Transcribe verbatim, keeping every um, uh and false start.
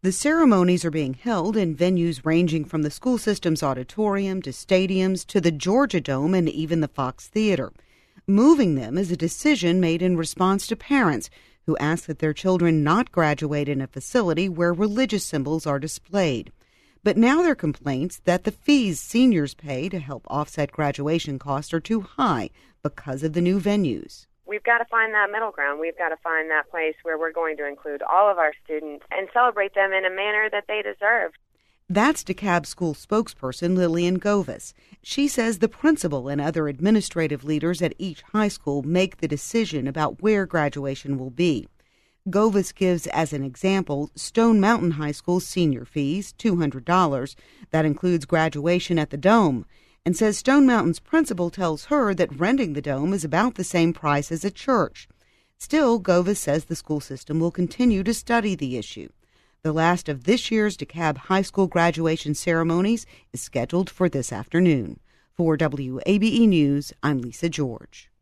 The ceremonies are being held in venues ranging from the school system's auditorium to stadiums to the Georgia Dome and even the Fox Theater. Moving them is a decision made in response to parents who ask that their children not graduate in a facility where religious symbols are displayed. But now there are complaints that the fees seniors pay to help offset graduation costs are too high because of the new venues. We've got to find that middle ground. We've got to find that place where we're going to include all of our students and celebrate them in a manner that they deserve. That's DeKalb School spokesperson Lillian Govis. She says the principal and other administrative leaders at each high school make the decision about where graduation will be. Govis gives as an example Stone Mountain High School's senior fees, two hundred dollars. That includes graduation at the Dome, and says Stone Mountain's principal tells her that renting the Dome is about the same price as a church. Still, Govis says the school system will continue to study the issue. The last of this year's DeKalb High School graduation ceremonies is scheduled for this afternoon. For W A B E News, I'm Lisa George.